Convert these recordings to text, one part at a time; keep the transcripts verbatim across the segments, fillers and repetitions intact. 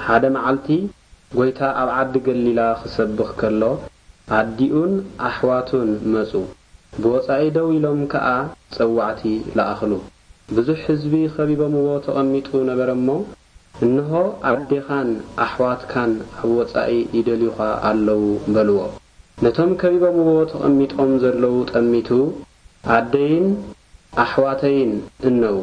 ሓደ መዓልቲ ጎይታ ኣብ ዓዲ ገሊላ ክሰብኽ ከሎ ዓዲኡን ኣሕዋቱን መጹ ብወጻኢ ደው ኢሎም ከኣ ጸዋዕቲ ለኣኽሉ ብዙሕ ህዝቢ ኸቢቦምዎ ተቐሚጡ ነበረሞ እንሆ ዓዴኻን ኣሕዋትካን ኣብ ወጻኢ ይደልዩኻ ኣለዉ በልዎ ነቶም ከቢቦምዎ ተቐሚጦም ዘለዉ ጠሚቱ ዓደይን ኣሕዋተይን እነው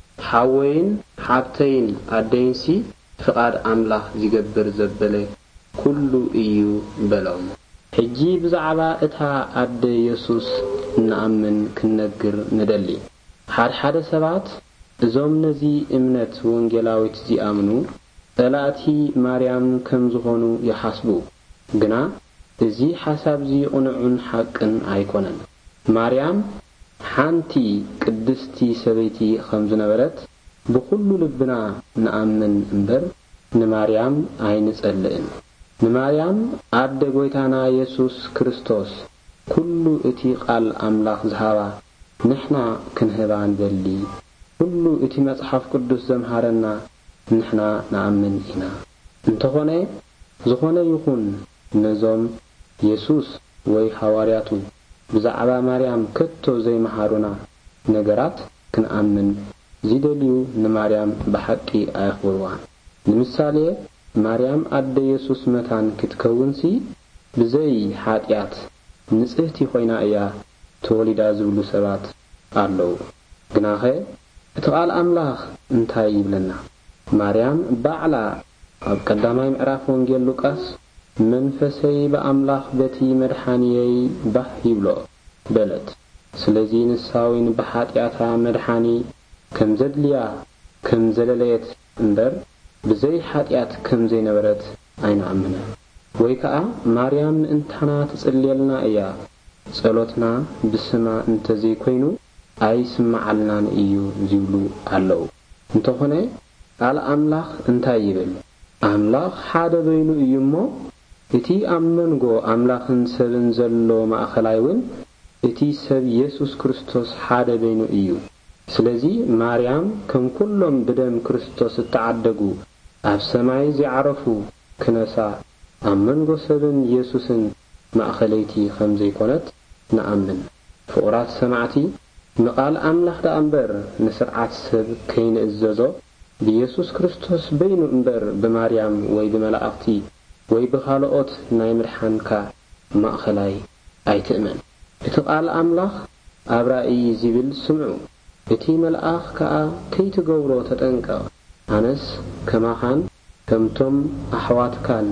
ሓወይን ሓብተይን ዓደይንሲ ፍቓድ ኣምላኽ ዝገብር ዘበለ ኩሉ እዩ በሎም ሕጂ ብዛዕባ እታ ዓደ ኢየሱስ ንኣምን ክነግር ንደሊ ሓደ ሓደ ሰባት እዞም ነዚ እምነት ወንጌላዊት ዝኣምኑ ጠላእቲ ማርያም ከም ዝኾኑ ይሓስቡ ግና እዚ ሓሳብ ዚ ቁንዑን ሓቅን ኣይኮነን ማርያም ሓንቲ ቅድስቲ ሰበይቲ ከም ዝነበረት ብኩሉ ልብና ንኣምን እምበር ንማርያም ኣይንጸልእን ንማርያም ዓደ ጎይታና ኢየሱስ ክርስቶስ ኩሉ እቲ ቃል ኣምላኽ ዝሃባ ንሕና ክንህባ ንደሊ ኩሉ እቲ መጽሓፍ ቅዱስ ዘምሃረና ንሕና ንኣምን ኢና እንተኾነ ዝኾነ ይኹን ነዞም ኢየሱስ ወይ ሐዋርያቱ ብዛዕባ ማርያም ከቶ ዘይመሃሩና ነገራት ክንኣምን ዝደልዩ ንማርያም ብሓቂ ኣይኽብርዋን ንምሳሌ ማርያም ዓደ ኢየሱስ መታን ክትከውንሲ ብዘይ ሓጢያት ንጽህቲ ኮይና እያ ተወሊዳ ዝብሉ ሰባት ኣለዉ ግናኸ እቲ ቃል ኣምላኽ እንታይ ይብለና ማርያም ባዕላ ኣብ ቀዳማይ ምዕራፍ ወንጌል ሉቃስ መንፈሰይ በኣምላኽ በቲ መድሓኒየይ ባህ ይብሎ በለት ስለዚ ንሳዊን ብሓጢያታ መድሓኒ ከም ዘድልያ ከም ዘለለየት እምበር ብዘይ ሓጢያት ከም ዘይነበረት ኣይንኣምነ ወይ ከዓ ማርያም እንታና ትጽልየልና እያ ጸሎትና ብስማ እንተዘይ ኮይኑ ኣይስማዓልናን እዩ ዝብሉ ኣለዉ እንተኾነ ቃል ኣምላኽ እንታይ ይብል ኣምላኽ ሓደ በይኑ እዩ እሞ እቲ ኣብ መንጎ ኣምላኽን ሰብን ዘሎ ማእኸላይ እውን እቲ ሰብ ኢየሱስ ክርስቶስ ሓደ በይኑ እዩ ስለዚ ማርያም ከም ኩሎም ብደም ክርስቶስ እተዓደጉ ኣብ ሰማይ ዝዓረፉ ክነሳ ኣብ መንጎ ሰብን ኢየሱስን ማእኸለይቲ ከም ዘይኮነት ንኣምን ፍቑራት ሰማዕቲ ንቃል ኣምላኽ ዳ እምበር ንስርዓት ሰብ ከይንእዘዞ ብኢየሱስ ክርስቶስ በይኑ እምበር ብማርያም ወይ ብመላእኽቲ ወይ ብኻልኦት ናይ ምድሓንካ ማእኸላይ ኣይትእመን እቲ ቃል ኣምላኽ ኣብ ራእይ ዝብል ስምዑ እቲ መልኣኽ ከዓ ከይትገብሮ ተጠንቀቕ ኣነስ ከማኻን ከምቶም ኣሕዋትካን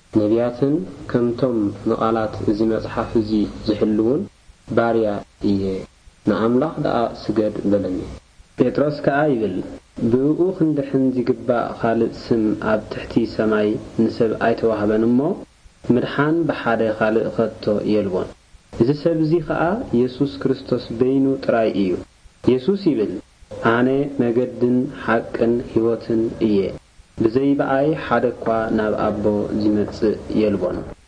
ነቢያትን ከምቶም ንቓላት እዚ መጽሓፍ እዚ ዝሕልውን ባርያ እየ ንኣምላኽ ደኣ ስገድ በለኒ ጴጥሮስ ከዓ ይብል ብእኡ ክንድሕን ዝግባእ ካልእ ስም ኣብ ትሕቲ ሰማይ ንሰብ ኣይተዋህበን እሞ ምድሓን ብሓደ ካልእ ኸቶ የልቦን እዚ ሰብ እዚ ከዓ ኢየሱስ ክርስቶስ በይኑ ጥራይ እዩ ኢየሱስ ይብል ኣነ መገድን ሓቅን ሕይወትን እየ ብዘይ በኣይ ሓደ እኳ ናብ ኣቦ ዝመጽእ የልቦን